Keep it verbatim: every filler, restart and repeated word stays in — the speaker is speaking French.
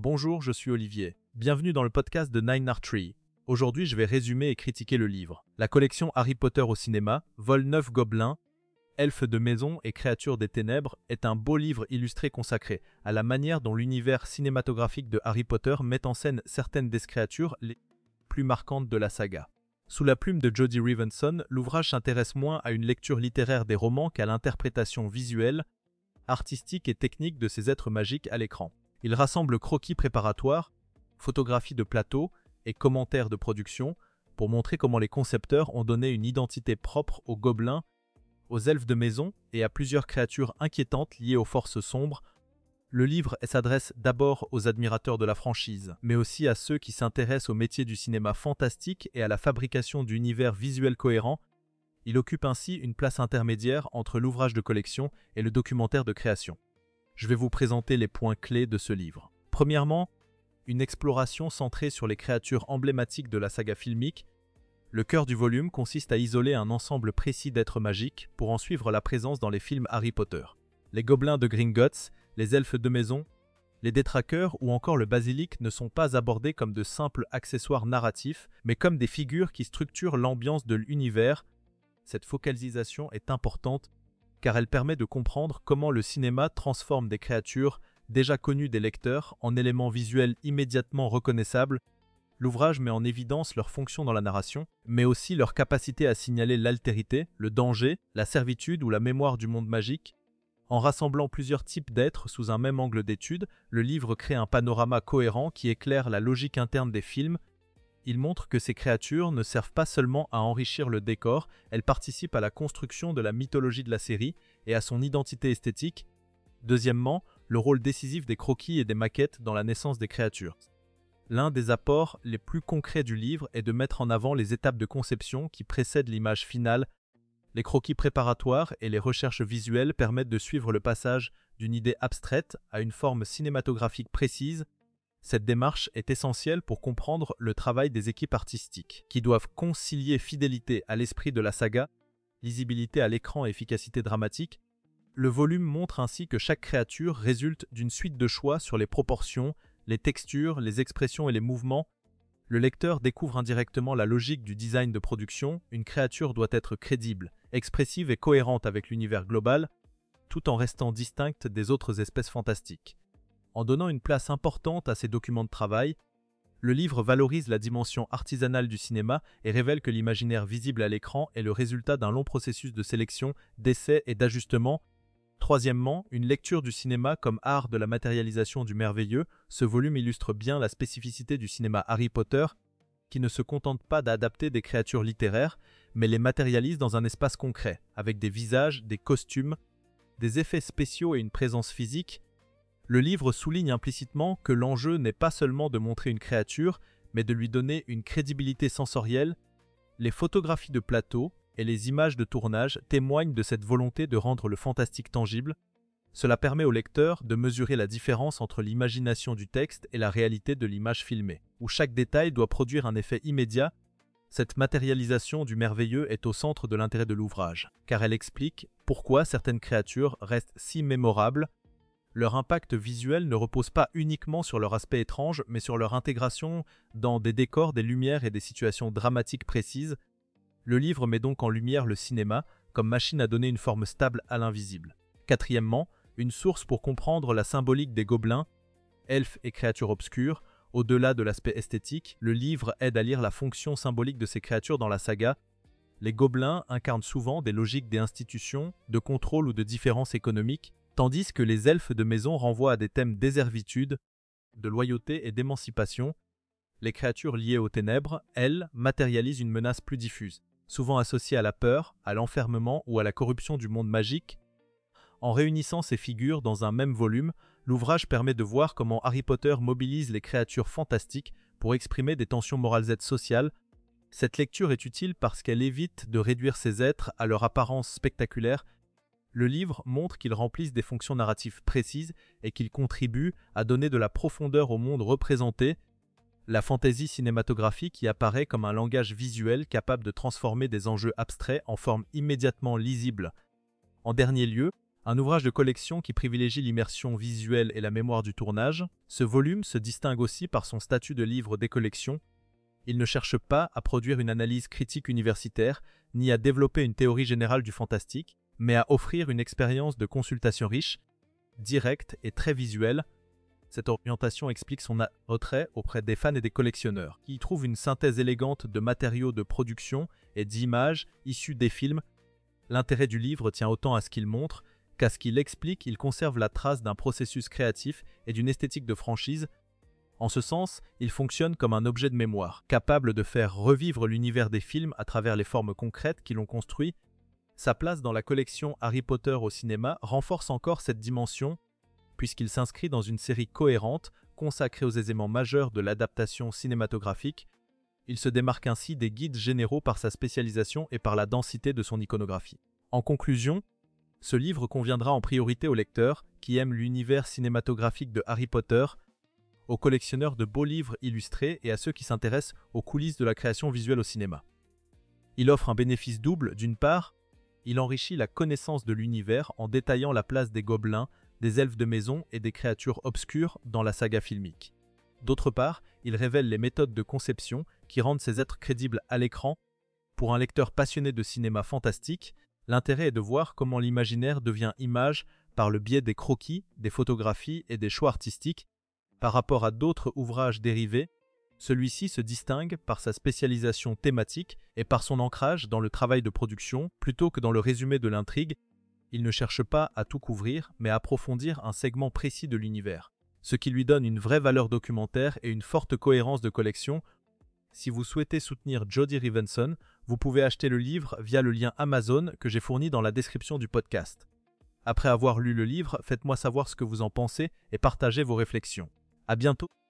Bonjour, je suis Olivier. Bienvenue dans le podcast de Nine Art Tree. Aujourd'hui, je vais résumer et critiquer le livre. La collection Harry Potter au cinéma, Vol neuf Gobelins, Elfes de maison et créatures des ténèbres est un beau livre illustré consacré à la manière dont l'univers cinématographique de Harry Potter met en scène certaines des créatures les plus marquantes de la saga. Sous la plume de Jodie Revenson, l'ouvrage s'intéresse moins à une lecture littéraire des romans qu'à l'interprétation visuelle, artistique et technique de ces êtres magiques à l'écran. Il rassemble croquis préparatoires, photographies de plateau et commentaires de production pour montrer comment les concepteurs ont donné une identité propre aux gobelins, aux elfes de maison et à plusieurs créatures inquiétantes liées aux forces sombres. Le livre s'adresse d'abord aux admirateurs de la franchise, mais aussi à ceux qui s'intéressent au métier du cinéma fantastique et à la fabrication d'univers visuels cohérents. Il occupe ainsi une place intermédiaire entre l'ouvrage de collection et le documentaire de création. Je vais vous présenter les points clés de ce livre. Premièrement, une exploration centrée sur les créatures emblématiques de la saga filmique. Le cœur du volume consiste à isoler un ensemble précis d'êtres magiques pour en suivre la présence dans les films Harry Potter. Les gobelins de Gringotts, les elfes de maison, les détraqueurs ou encore le basilic ne sont pas abordés comme de simples accessoires narratifs, mais comme des figures qui structurent l'ambiance de l'univers. Cette focalisation est importante car elle permet de comprendre comment le cinéma transforme des créatures déjà connues des lecteurs en éléments visuels immédiatement reconnaissables. L'ouvrage met en évidence leur fonction dans la narration, mais aussi leur capacité à signaler l'altérité, le danger, la servitude ou la mémoire du monde magique. En rassemblant plusieurs types d'êtres sous un même angle d'étude, le livre crée un panorama cohérent qui éclaire la logique interne des films. Il montre que ces créatures ne servent pas seulement à enrichir le décor, elles participent à la construction de la mythologie de la série et à son identité esthétique. Deuxièmement, le rôle décisif des croquis et des maquettes dans la naissance des créatures. L'un des apports les plus concrets du livre est de mettre en avant les étapes de conception qui précèdent l'image finale. Les croquis préparatoires et les recherches visuelles permettent de suivre le passage d'une idée abstraite à une forme cinématographique précise. Cette démarche est essentielle pour comprendre le travail des équipes artistiques, qui doivent concilier fidélité à l'esprit de la saga, lisibilité à l'écran et efficacité dramatique. Le volume montre ainsi que chaque créature résulte d'une suite de choix sur les proportions, les textures, les expressions et les mouvements. Le lecteur découvre indirectement la logique du design de production. Une créature doit être crédible, expressive et cohérente avec l'univers global, tout en restant distincte des autres espèces fantastiques. En donnant une place importante à ces documents de travail, le livre valorise la dimension artisanale du cinéma et révèle que l'imaginaire visible à l'écran est le résultat d'un long processus de sélection, d'essai et d'ajustement. Troisièmement, une lecture du cinéma comme art de la matérialisation du merveilleux. Ce volume illustre bien la spécificité du cinéma Harry Potter, qui ne se contente pas d'adapter des créatures littéraires, mais les matérialise dans un espace concret, avec des visages, des costumes, des effets spéciaux et une présence physique. Le livre souligne implicitement que l'enjeu n'est pas seulement de montrer une créature, mais de lui donner une crédibilité sensorielle. Les photographies de plateau et les images de tournage témoignent de cette volonté de rendre le fantastique tangible. Cela permet au lecteur de mesurer la différence entre l'imagination du texte et la réalité de l'image filmée, où chaque détail doit produire un effet immédiat. Cette matérialisation du merveilleux est au centre de l'intérêt de l'ouvrage, car elle explique pourquoi certaines créatures restent si mémorables. Leur impact visuel ne repose pas uniquement sur leur aspect étrange, mais sur leur intégration dans des décors, des lumières et des situations dramatiques précises. Le livre met donc en lumière le cinéma comme machine à donner une forme stable à l'invisible. Quatrièmement, une source pour comprendre la symbolique des gobelins, elfes et créatures obscures. Au-delà de l'aspect esthétique, le livre aide à lire la fonction symbolique de ces créatures dans la saga. Les gobelins incarnent souvent des logiques des institutions, de contrôle ou de différence économique, tandis que les elfes de maison renvoient à des thèmes d'éservitude, de loyauté et d'émancipation. Les créatures liées aux ténèbres, elles, matérialisent une menace plus diffuse, souvent associée à la peur, à l'enfermement ou à la corruption du monde magique. En réunissant ces figures dans un même volume, l'ouvrage permet de voir comment Harry Potter mobilise les créatures fantastiques pour exprimer des tensions morales et sociales. Cette lecture est utile parce qu'elle évite de réduire ces êtres à leur apparence spectaculaire. Le livre montre qu'ils remplissent des fonctions narratives précises et qu'ils contribuent à donner de la profondeur au monde représenté. La fantaisie cinématographique y apparaît comme un langage visuel capable de transformer des enjeux abstraits en formes immédiatement lisibles. En dernier lieu, Un ouvrage de collection qui privilégie l'immersion visuelle et la mémoire du tournage, ce volume se distingue aussi par son statut de livre des collections. Il ne cherche pas à produire une analyse critique universitaire, ni à développer une théorie générale du fantastique, mais à offrir une expérience de consultation riche, directe et très visuelle. Cette orientation explique son attrait auprès des fans et des collectionneurs, qui y trouvent une synthèse élégante de matériaux de production et d'images issues des films. L'intérêt du livre tient autant à ce qu'il montre qu'à ce qu'il explique. Il conserve la trace d'un processus créatif et d'une esthétique de franchise. En ce sens, il fonctionne comme un objet de mémoire, capable de faire revivre l'univers des films à travers les formes concrètes qui l'ont construit. Sa place dans la collection Harry Potter au cinéma renforce encore cette dimension, puisqu'il s'inscrit dans une série cohérente, consacrée aux éléments majeurs de l'adaptation cinématographique. Il se démarque ainsi des guides généraux par sa spécialisation et par la densité de son iconographie. En conclusion, ce livre conviendra en priorité aux lecteurs qui aiment l'univers cinématographique de Harry Potter, aux collectionneurs de beaux livres illustrés et à ceux qui s'intéressent aux coulisses de la création visuelle au cinéma. Il offre un bénéfice double. D'une part, il enrichit la connaissance de l'univers en détaillant la place des gobelins, des elfes de maison et des créatures obscures dans la saga filmique. D'autre part, il révèle les méthodes de conception qui rendent ces êtres crédibles à l'écran. Pour un lecteur passionné de cinéma fantastique, l'intérêt est de voir comment l'imaginaire devient image par le biais des croquis, des photographies et des choix artistiques. Par rapport à d'autres ouvrages dérivés, celui-ci se distingue par sa spécialisation thématique et par son ancrage dans le travail de production plutôt que dans le résumé de l'intrigue. Il ne cherche pas à tout couvrir, mais à approfondir un segment précis de l'univers, ce qui lui donne une vraie valeur documentaire et une forte cohérence de collection. Si vous souhaitez soutenir Jody Rivenson, vous pouvez acheter le livre via le lien Amazon que j'ai fourni dans la description du podcast. Après avoir lu le livre, faites-moi savoir ce que vous en pensez et partagez vos réflexions. À bientôt!